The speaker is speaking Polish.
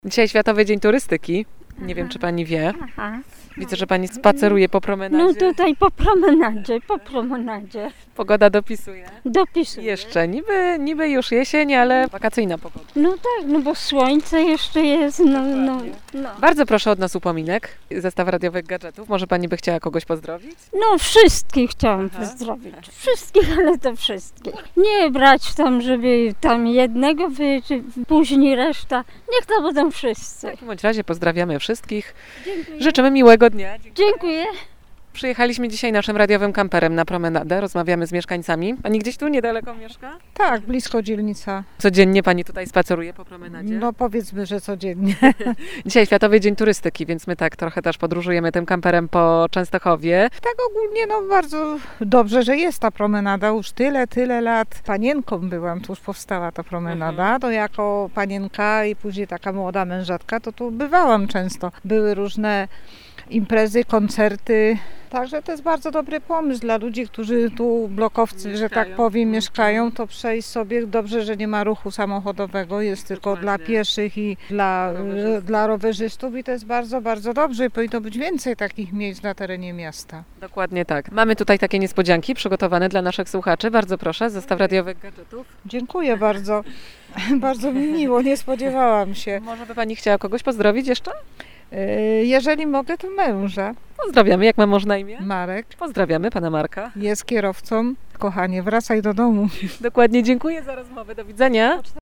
Dzisiaj Światowy Dzień Turystyki. Nie wiem, czy pani wie. Aha. Widzę, że pani spaceruje po promenadzie. No tutaj po promenadzie. Pogoda dopisuje. Dopisuję. Jeszcze, niby już jesień, ale wakacyjna pogoda. No tak, no bo słońce jeszcze jest, no. Bardzo proszę od nas upominek. Zestaw radiowych gadżetów. Może pani by chciała kogoś pozdrowić? No wszystkich chciałam pozdrowić. Wszystkich, ale to wszystkich. Nie brać tam, żeby tam jednego później reszta. Niech to będą wszyscy. W takim bądź razie pozdrawiamy wszystkich. Dziękuję. Życzymy miłego dnia. Dziękuję. Przyjechaliśmy dzisiaj naszym radiowym kamperem na promenadę. Rozmawiamy z mieszkańcami. Pani gdzieś tu niedaleko mieszka? Tak, blisko dzielnica. Codziennie pani tutaj spaceruje po promenadzie? No powiedzmy, że codziennie. Dzisiaj Światowy Dzień Turystyki, więc my tak trochę też podróżujemy tym kamperem po Częstochowie. Tak ogólnie no bardzo dobrze, że jest ta promenada. Już tyle lat. Panienką byłam, tu już powstała ta promenada. To jako panienka i później taka młoda mężatka, to tu bywałam często. Były różne imprezy, koncerty. Także to jest bardzo dobry pomysł dla ludzi, którzy tu blokowcy, że tak powiem, mieszkają, to przejść sobie. Dobrze, że nie ma ruchu samochodowego, jest tylko dla pieszych i dla rowerzystów i to jest bardzo, bardzo dobrze i powinno być więcej takich miejsc na terenie miasta. Dokładnie tak. Mamy tutaj takie niespodzianki przygotowane dla naszych słuchaczy. Bardzo proszę, zestaw radiowych gadżetów. Dziękuję bardzo. Bardzo mi miło, nie spodziewałam się. Może by pani chciała kogoś pozdrowić jeszcze? Jeżeli mogę, to męża. Pozdrawiamy. Jak ma mąż na imię? Marek Pozdrawiamy pana Marka. jest kierowcą. Kochanie, wracaj do domu. Dokładnie, dziękuję za rozmowę. Do widzenia.